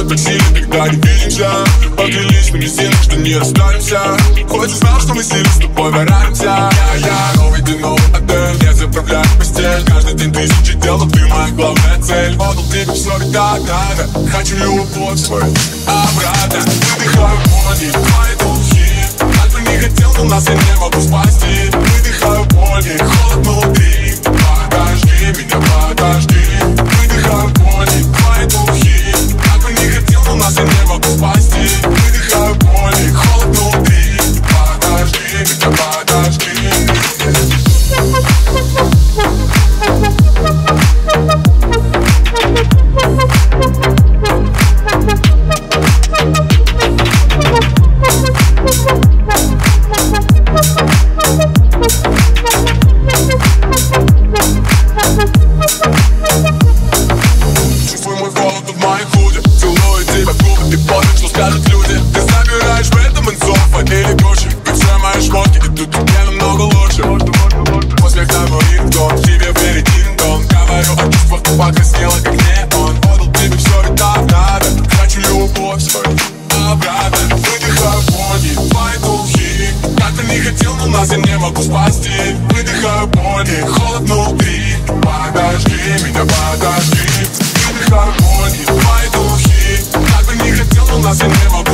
так сильно, когда не видимся. Поклялись на местинах, что не расстанемся. Хоть и знал, что мы сильно с тобой вараемся. Я новый день, новый отель, я заправляю постель. Каждый день тысячи дел, но ты моя главная цель. Отдал тебе все, ведь так надо. Хочу любовь свою обратно. Выдыхаю боль, твои духи. Как бы не хотел, но нас я не могу спасти. Выдыхаю боль, холод внутри. Подожди меня, подожди. Выдыхаю боль, твои духи. Как бы не хотел, но нас я не могу спасти. Выдыхаю боль, холод внутри. Подожди меня, подожди. Чувствуй мой холод в моей худе. Целую тебя губы, ты понял, что скажут люди. Ты забираешь в этом инсофа или Гуччи. Ведь все мои шмотки идут тебе намного лучше. После того рингтон, тебе впереди рингтон. Говорю о чувствах, ты покраснела как неон. Отдал тебе все, ведь так надо. Хочу любовь свою обратно. Выдыхаю боль, твои духи. Как ты не хотел, но нас я не могу спасти. Выдыхаю боль, холод внутри. Подожди меня, подожди. Выдыхаю боль, твои духи. Как бы не хотел, но нас я не могу